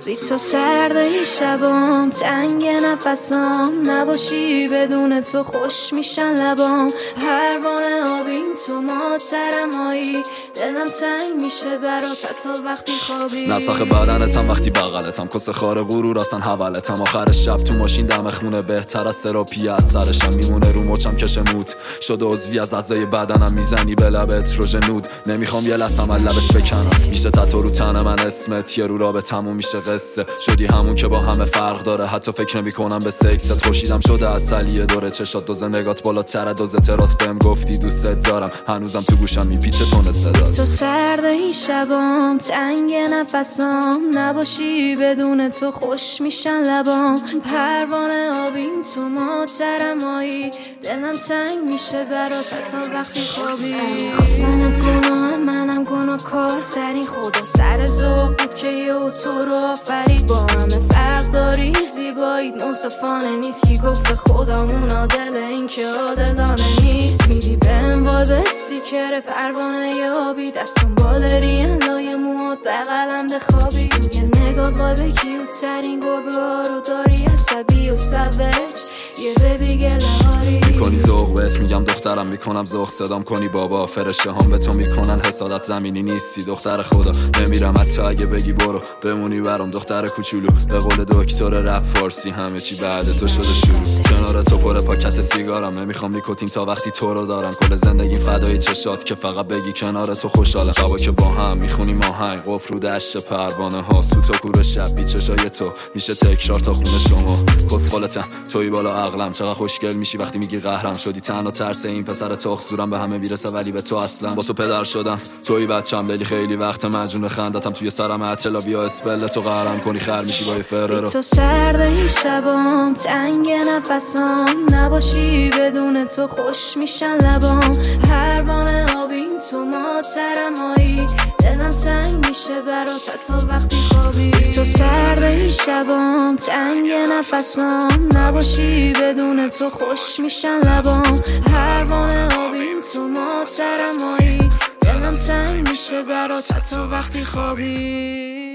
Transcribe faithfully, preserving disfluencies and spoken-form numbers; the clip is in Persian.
بی تو سرد این شبام، تنگ نفسام، نباشی بدون تو خوش میشن لبام. پروانه آبین تو ماترمایی، دلم تنگ میشه برات تا وقتی خوابی. نسخ بدنتم وقتی بغلتم، کس خار غرور اصلا حولتم. آخر شب تو ماشین دم خونه بهتر از تراپی، از سرشم میمونه رو مچم کش موت شده عضوی از اعضای بدنم. میزنی به لبت روژنود، نمیخوام یه لحظم از لبت بکنم. میشه تتو رو تن من اسمت، یه رو رابطمون میشه قصه. شدی همون که با همه فرق داره، حتی فکر نمیکنم به سکست. خوشیدم شده از سلیه دوره چشات، دوز نگات بالاتره دوز تراس. بهم گفتی دوست دارم، هنوزم تو گوشم میپیچه تون صدات. تو سرد این شبام، تنگ نفسام، نباشی بدون تو خوش میشن لبام. پروانه آبین تو ماترمایی، دلم تنگ میشه برات تا وقتی خوابی. خواستنت گناه منم گناه کار ترین، خدا سر ذوق بود که یه تو رو آفرید. با همه فرق داری زیبایید منصفانه نیست، کی گفت خودمون عادل این که عادلانه نیست. میدی بهم وای به استیکر پروانه ی آبی، دستم بالرین لای موهات بغلم بخوابی. توی نگات وای به کیوت ترین گربه ها رو داری، عصبی و سوج یه ببی گلهاری. میکنی ذوق بهت میگم دخترم، میکنم ذوق صدام کنی بابا. فرشته هم به تو میکنن حسادت، زمینی نیستی دختر خدا. نمیرم حتی اگه بگی برو، بمونی برام دختر کوچولو. به قول دکتر رپ فارسی همه چی بعد تو شده شروع. کنار تو پر پاکت سیگارم، نمیخوام نیکوتین تا وقتی تو رو دارم. کل زندگی فدای چشات که فقط بگی کنار تو خوشحالم. شبا که با هم میخونیم آهنگ، قفل رو دشت پروانه ها. سوت و کور شب بی چشای تو میشه تکرار تا خونه شما. کسخالتم توی بالا عقلم، چقدر خوشگل میشی وقتی میگی قهرم. شدی تنها ترس این پسر تخ، زورم به همه میرسه ولی به تو اصلا. با تو پدر شدم توی بچم، لیلی خیلی وقت مجنون خندتم. توی سرم عطر بیا اسپل تو قهرم کنی خر میشی با فررو. تو سرد این شبام، تنگ نفسام، نباشی بدون تو خوش میشن لبام. پروانه آبین تو ماترمایی، دلم تنگ میشه برات تا وقتی خوابی. تو سرد این شبام، تنگ نفسام، نباشی بدون تو خوش میشن لبام. پروانه آبین تو ماترمایی، دلم تنگ میشه برات تا وقتی خوابی.